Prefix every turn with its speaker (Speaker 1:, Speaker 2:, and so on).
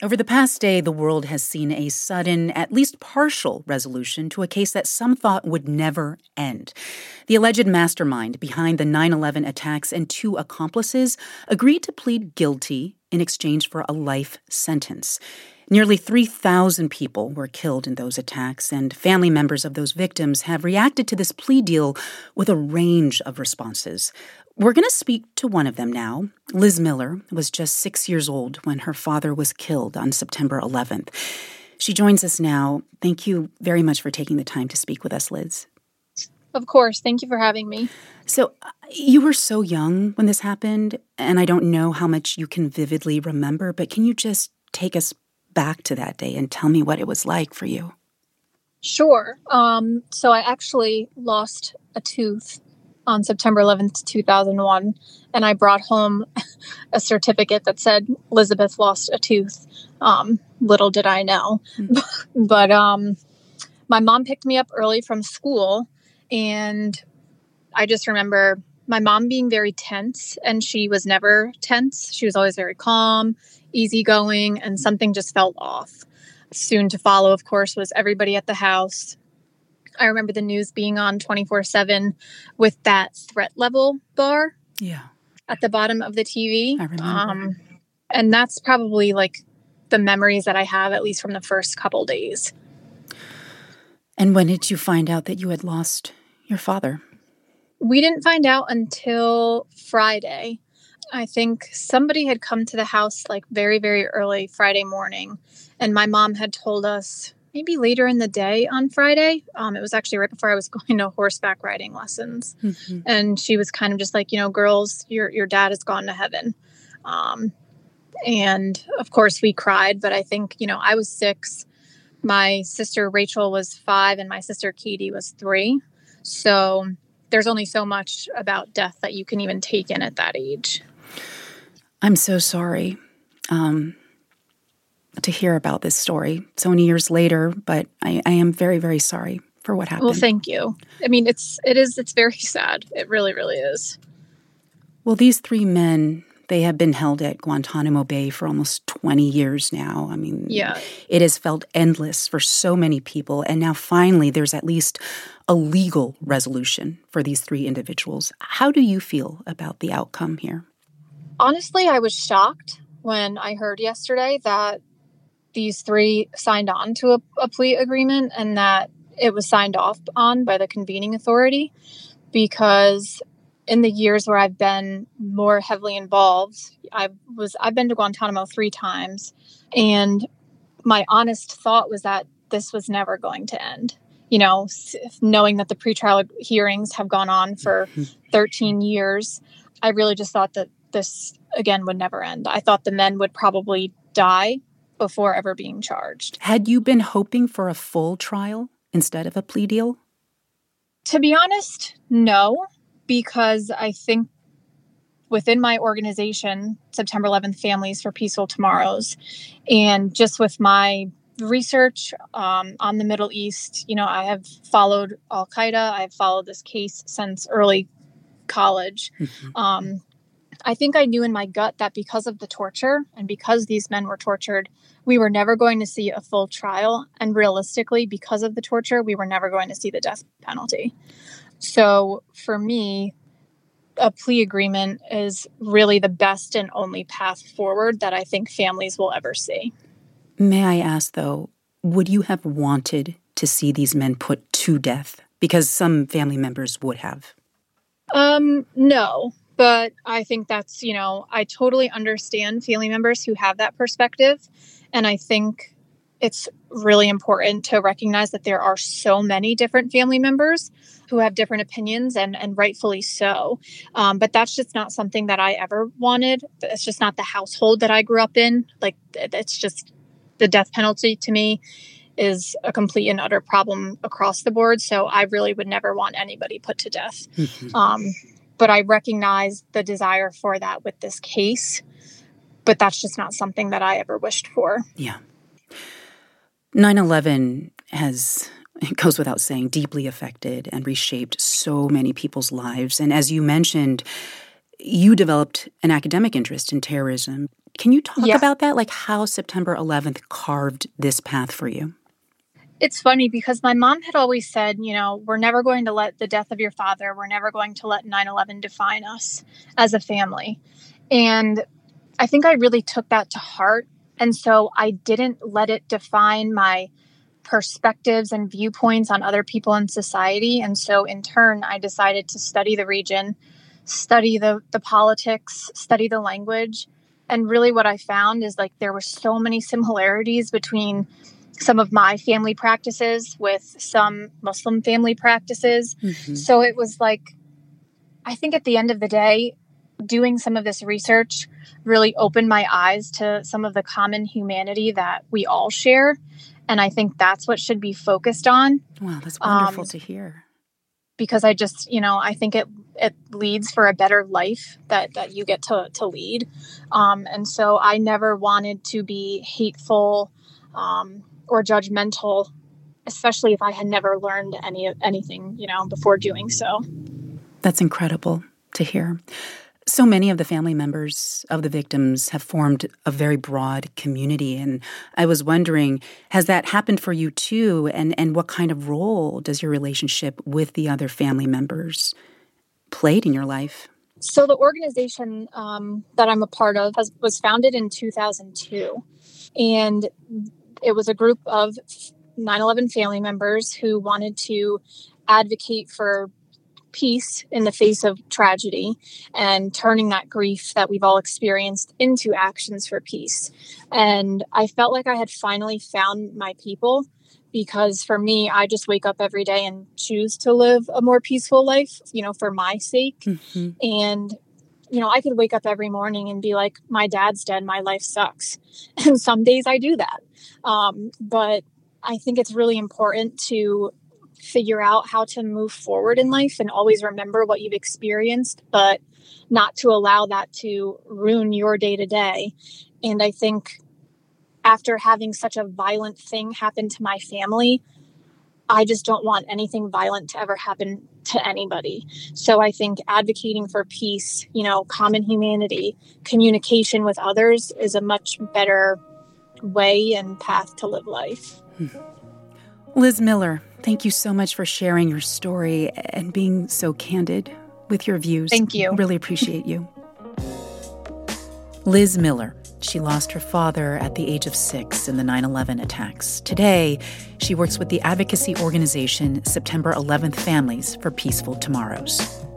Speaker 1: Over the past day, the world has seen a sudden, at least partial, resolution to a case that some thought would never end. The alleged mastermind behind the 9/11 attacks and 2 accomplices agreed to plead guilty in exchange for a life sentence. Nearly 3,000 people were killed in those attacks, and family members of those victims have reacted to this plea deal with a range of responses. We're going to speak to one of them now. Liz Miller was just 6 years old when her father was killed on September 11th. She joins us now. Thank you very much for taking the time to speak with us, Liz.
Speaker 2: Of course. Thank you for having me.
Speaker 1: So, you were so young when this happened, and I don't know how much you can vividly remember, but can you just take us back to that day and tell me what it was like for you?
Speaker 2: Sure. So I actually lost a tooth on September 11th, 2001, and I brought home a certificate that said Elizabeth lost a tooth. Little did I know. But my mom picked me up early from school, and I just remember my mom being very tense, and she was never tense. She was always very calm, easygoing, and something just felt off. Soon to follow, of course, was everybody at the house. I remember the news being on 24/7 with that threat level bar at the bottom of the TV.
Speaker 1: I remember.
Speaker 2: And that's probably like the memories that I have, at least from the first couple days.
Speaker 1: And when did you find out that you had lost your father?
Speaker 2: We didn't find out until Friday. I think somebody had come to the house like very, very early Friday morning, and my mom had told us maybe later in the day on Friday. It was actually right before I was going to horseback riding lessons. Mm-hmm. And she was kind of just like, girls, your dad has gone to heaven. And of course we cried, but I think, I was 6. My sister Rachel was 5 and my sister Katie was 3. So there's only so much about death that you can even take in at that age.
Speaker 1: I'm so sorry to hear about this story so many years later, but I am very, very sorry for what happened.
Speaker 2: Well, thank you. I mean, it's very sad. It really, really is.
Speaker 1: Well, these 3 men, they have been held at Guantanamo Bay for almost 20 years now. I mean, It has felt endless for so many people, and now finally there's at least a legal resolution for these 3 individuals. How do you feel about the outcome here?
Speaker 2: Honestly, I was shocked when I heard yesterday that these 3 signed on to a plea agreement and that it was signed off on by the convening authority, because in the years where I've been more heavily involved, I've been to Guantanamo 3 times, and my honest thought was that this was never going to end. Knowing that the pretrial hearings have gone on for 13 years, I really just thought that this, again, would never end. I thought the men would probably die before ever being charged.
Speaker 1: Had you been hoping for a full trial instead of a plea deal?
Speaker 2: To be honest, no, because I think within my organization, September 11th Families for Peaceful Tomorrows, and just with my research on the Middle East, I have followed Al-Qaeda. I've followed this case since early college. Mm-hmm. I think I knew in my gut that because of the torture and because these men were tortured, we were never going to see a full trial. And realistically, because of the torture, we were never going to see the death penalty. So for me, a plea agreement is really the best and only path forward that I think families will ever see.
Speaker 1: May I ask, though, would you have wanted to see these men put to death? Because some family members would have.
Speaker 2: No. But I think that's, I totally understand family members who have that perspective. And I think it's really important to recognize that there are so many different family members who have different opinions, and rightfully so. But that's just not something that I ever wanted. It's just not the household that I grew up in. Like, it's just the death penalty to me is a complete and utter problem across the board. So I really would never want anybody put to death. Mm-hmm. But I recognize the desire for that with this case. But that's just not something that I ever wished for.
Speaker 1: Yeah. 9/11 has, it goes without saying, deeply affected and reshaped so many people's lives. And as you mentioned, you developed an academic interest in terrorism. Can you talk
Speaker 2: Yeah.
Speaker 1: about that? Like how September 11th carved this path for you?
Speaker 2: It's funny because my mom had always said, we're never going to let the death of your father, we're never going to let 9/11 define us as a family. And I think I really took that to heart. And so I didn't let it define my perspectives and viewpoints on other people in society. And so in turn, I decided to study the region, study the politics, study the language. And really what I found is like there were so many similarities between some of my family practices with some Muslim family practices.
Speaker 1: Mm-hmm.
Speaker 2: So it was like, I think at the end of the day, doing some of this research really opened my eyes to some of the common humanity that we all share. And I think that's what should be focused on.
Speaker 1: Wow, that's wonderful to hear.
Speaker 2: Because I just, I think it leads for a better life that you get to lead. And so I never wanted to be hateful or judgmental, especially if I had never learned anything, before doing so.
Speaker 1: That's incredible to hear. So many of the family members of the victims have formed a very broad community. And I was wondering, has that happened for you too? And what kind of role does your relationship with the other family members played in your life?
Speaker 2: So the organization that I'm a part of was founded in 2002. And it was a group of 9/11 family members who wanted to advocate for peace in the face of tragedy and turning that grief that we've all experienced into actions for peace. And I felt like I had finally found my people because for me, I just wake up every day and choose to live a more peaceful life, for my sake.
Speaker 1: Mm-hmm.
Speaker 2: And I could wake up every morning and be like, my dad's dead, my life sucks. And some days I do that. But I think it's really important to figure out how to move forward in life and always remember what you've experienced, but not to allow that to ruin your day to day. And I think after having such a violent thing happen to my family, I just don't want anything violent to ever happen to anybody. So I think advocating for peace, common humanity, communication with others is a much better way and path to live life.
Speaker 1: Liz Miller, thank you so much for sharing your story and being so candid with your views.
Speaker 2: Thank you.
Speaker 1: Really appreciate you. Liz Miller. She lost her father at the age of 6 in the 9/11 attacks. Today, she works with the advocacy organization September 11th Families for Peaceful Tomorrows.